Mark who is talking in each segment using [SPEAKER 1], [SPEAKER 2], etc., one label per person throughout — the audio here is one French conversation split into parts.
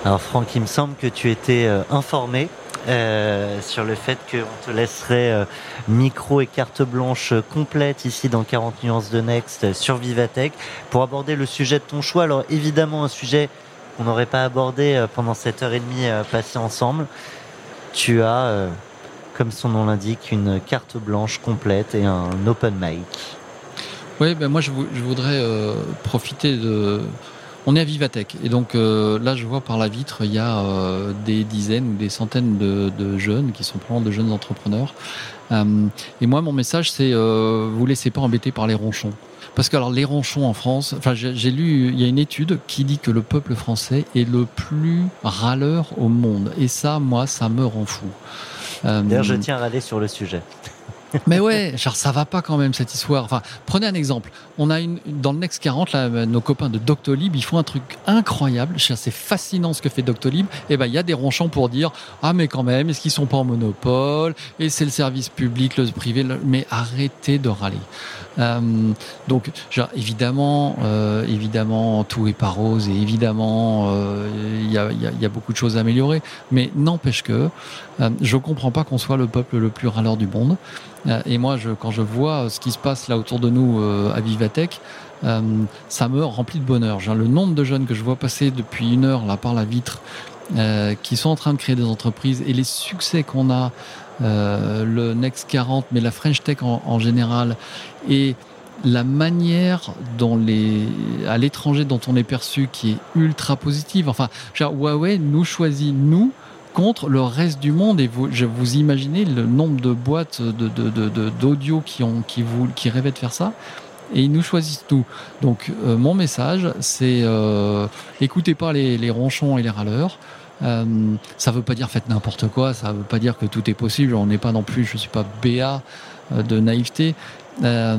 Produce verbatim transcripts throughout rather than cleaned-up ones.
[SPEAKER 1] Alors Franck, il me semble que tu étais euh, informé euh, sur le fait qu'on te laisserait euh, micro et carte blanche complète ici dans quarante nuances de Next euh, sur Vivatech pour aborder le sujet de ton choix. Alors évidemment un sujet qu'on n'aurait pas abordé euh, pendant cette heure et demie euh, passée ensemble. Tu as, euh, comme son nom l'indique, une carte blanche complète et un open mic.
[SPEAKER 2] Oui, ben moi je, vou- je voudrais euh, profiter de... On est à Vivatech et donc euh, là je vois par la vitre il y a euh, des dizaines ou des centaines de, de jeunes qui sont probablement de jeunes entrepreneurs. Euh, et moi mon message c'est euh, vous laissez pas embêter par les ronchons. Parce que alors les ronchons en France, enfin j'ai, j'ai lu il y a une étude qui dit que le peuple français est le plus râleur au monde et ça moi ça me rend fou. Euh,
[SPEAKER 1] D'ailleurs je tiens à râler sur le sujet.
[SPEAKER 2] Mais ouais, genre ça va pas quand même cette histoire. Enfin, prenez un exemple. On a une dans le Next quarante là, nos copains de Doctolib, ils font un truc incroyable. C'est fascinant ce que fait Doctolib. Et ben il y a des ronchons pour dire ah mais quand même, est-ce qu'ils sont pas en monopole? Et c'est le service public, le privé. Le... Mais arrêtez de râler. Euh, donc genre, évidemment, euh, évidemment tout est pas rose et évidemment il euh, y, a, y, a, y a beaucoup de choses à améliorer. Mais n'empêche que euh, je comprends pas qu'on soit le peuple le plus râleur du monde. Et moi, je, quand je vois ce qui se passe là autour de nous euh, à Vivatech, euh, ça me remplit de bonheur. Genre, le nombre de jeunes que je vois passer depuis une heure là par la vitre, euh, qui sont en train de créer des entreprises, et les succès qu'on a, euh, le Next quarante, mais la French Tech en, en général, et la manière dont les, à l'étranger dont on est perçu, qui est ultra positive. Enfin, genre, Huawei nous choisit, nous, contre le reste du monde, et vous, je, vous imaginez le nombre de boîtes de, de, de, de, d'audio qui, ont, qui, vous, qui rêvaient de faire ça, et ils nous choisissent tout. Donc euh, mon message c'est euh, écoutez pas les, les ronchons et les râleurs. Euh, ça veut pas dire faites n'importe quoi, ça veut pas dire que tout est possible, on n'est pas non plus, je suis pas B A euh, de naïveté. Euh,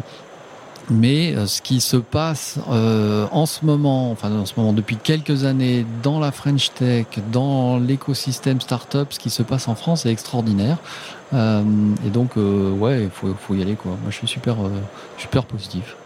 [SPEAKER 2] Mais ce qui se passe euh, en ce moment, enfin en ce moment depuis quelques années dans la French Tech, dans l'écosystème startup, ce qui se passe en France est extraordinaire. Euh, et donc euh, ouais, il faut, faut y aller quoi. Moi je suis super, euh, super positif.